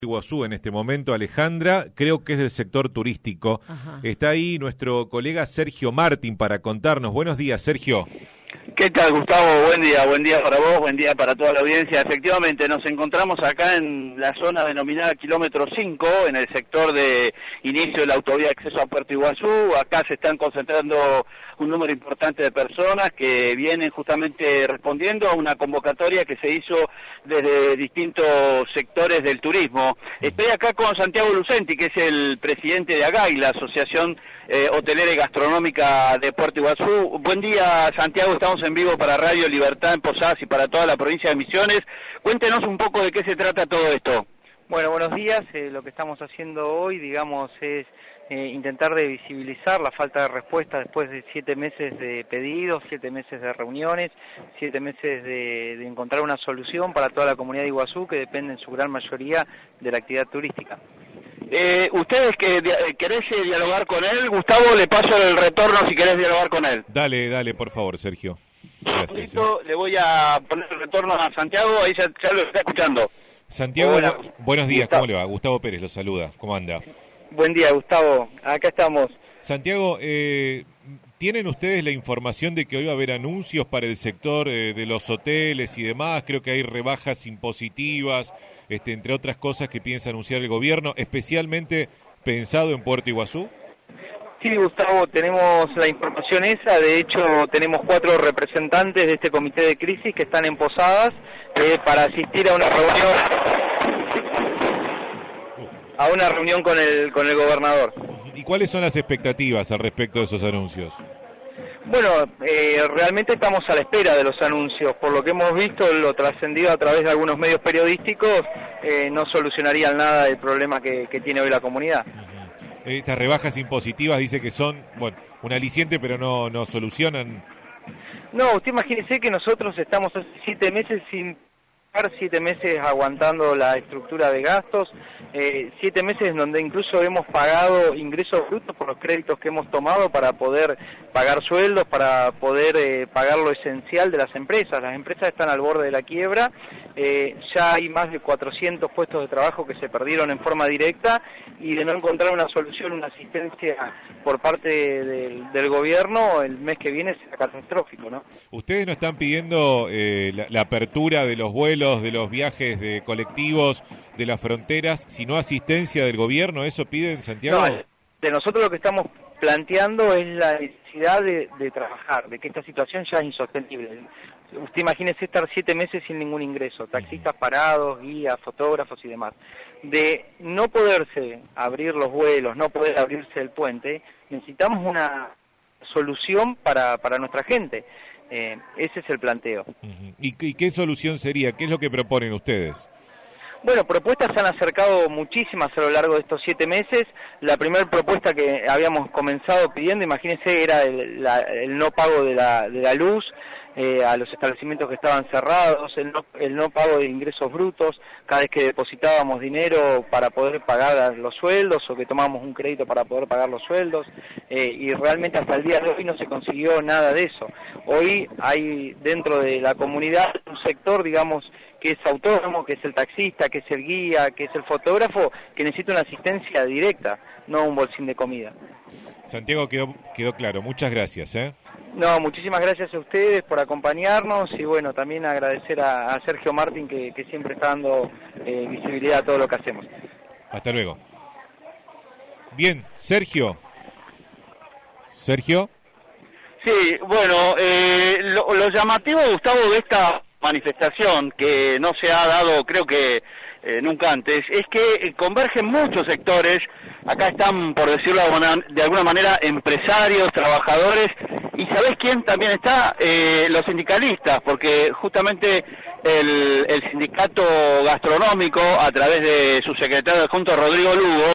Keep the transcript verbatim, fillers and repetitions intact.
Iguazú en este momento, Alejandra, creo que es del sector turístico. Ajá. Está ahí nuestro colega Sergio Martín para contarnos. Buenos días, Sergio. ¿Qué tal, Gustavo? Buen día, buen día para vos, buen día para toda la audiencia. Efectivamente, nos encontramos acá en la zona denominada Kilómetro cinco, en el sector de inicio de la autovía de acceso a Puerto Iguazú. Acá se están concentrando un número importante de personas que vienen justamente respondiendo a una convocatoria que se hizo desde distintos sectores del turismo. Estoy acá con Santiago Lucenti, que es el presidente de AGAI, la Asociación eh, Hotelera y Gastronómica de Puerto Iguazú. Buen día, Santiago, estamos en vivo para Radio Libertad en Posadas y para toda la provincia de Misiones. Cuéntenos un poco de qué se trata todo esto. Bueno, buenos días. Eh, lo que estamos haciendo hoy, digamos, es eh, intentar de visibilizar la falta de respuesta después de siete meses de pedidos, siete meses de reuniones, siete meses de, de encontrar una solución para toda la comunidad de Iguazú, que depende en su gran mayoría de la actividad turística. Eh, ¿Ustedes que querés eh, dialogar con él? Gustavo, le paso el retorno si querés dialogar con él. Dale, dale, por favor, Sergio. Gracias. Listo, le voy a poner el retorno a Santiago, ahí ya, ya lo está escuchando. Santiago, Hola. bu buenos días, Gustavo. ¿cómo le va? Gustavo Pérez lo saluda, ¿cómo anda? Buen día, Gustavo. Acá estamos. Santiago, eh, ¿tienen ustedes la información de que hoy va a haber anuncios para el sector eh, de los hoteles y demás? Creo que hay rebajas impositivas, este, entre otras cosas que piensa anunciar el gobierno, especialmente pensado en Puerto Iguazú. Sí, Gustavo, tenemos la información esa. De hecho, tenemos cuatro representantes de este comité de crisis que están en Posadas eh, para asistir a una reunión a una reunión con el con el gobernador. ¿Y cuáles son las expectativas al respecto de esos anuncios? Bueno, eh, realmente estamos a la espera de los anuncios. Por lo que hemos visto, lo trascendido a través de algunos medios periodísticos, eh, no solucionarían nada del problema que, que tiene hoy la comunidad. Estas rebajas impositivas dice que son, bueno, un aliciente, pero no, no solucionan. No, usted imagínese que nosotros estamos hace siete meses sin pagar, siete meses aguantando la estructura de gastos, eh, siete meses en donde incluso hemos pagado ingresos brutos por los créditos que hemos tomado para poder pagar sueldos, para poder eh, pagar lo esencial de las empresas. Las empresas están al borde de la quiebra, eh, ya hay más de cuatrocientos puestos de trabajo que se perdieron en forma directa, y de no encontrar una solución, una asistencia por parte del, del gobierno, el mes que viene será catastrófico, ¿no? Ustedes no están pidiendo eh, la, la apertura de los vuelos, de los viajes de colectivos, de las fronteras, sino asistencia del gobierno. ¿Eso piden, Santiago? No, de nosotros lo que estamos planteando es la necesidad de, de trabajar, de que esta situación ya es insostenible. Usted imagínese estar siete meses sin ningún ingreso, taxistas parados, guías, fotógrafos y demás. De no poderse abrir los vuelos, no poder abrirse el puente, necesitamos una solución para, para nuestra gente. Eh, ese es el planteo. Uh-huh. ¿Y, ¿Y qué solución sería? ¿Qué es lo que proponen ustedes? Bueno, propuestas se han acercado muchísimas a lo largo de estos siete meses. La primera propuesta que habíamos comenzado pidiendo, imagínense, era el, la, el no pago de la, de la luz eh, a los establecimientos que estaban cerrados, el no, el no pago de ingresos brutos cada vez que depositábamos dinero para poder pagar los sueldos o que tomábamos un crédito para poder pagar los sueldos, eh, y realmente hasta el día de hoy no se consiguió nada de eso. Hoy hay dentro de la comunidad un sector, digamos, que es autónomo, que es el taxista, que es el guía, que es el fotógrafo, que necesita una asistencia directa, no un bolsín de comida. Santiago, quedó, quedó claro. Muchas gracias, ¿eh? No, muchísimas gracias a ustedes por acompañarnos y bueno, también agradecer a, a Sergio Martín que, que siempre está dando eh, visibilidad a todo lo que hacemos. Hasta luego. Bien, Sergio. Sergio. Sí, bueno, eh, lo, lo llamativo, Gustavo, de esta manifestación que no se ha dado, creo que eh, nunca antes, es que eh, convergen muchos sectores. Acá están, por decirlo de alguna manera, empresarios, trabajadores, y ¿sabés quién también está? Eh, los sindicalistas, porque justamente el, el sindicato gastronómico, a través de su secretario adjunto Rodrigo Lugo,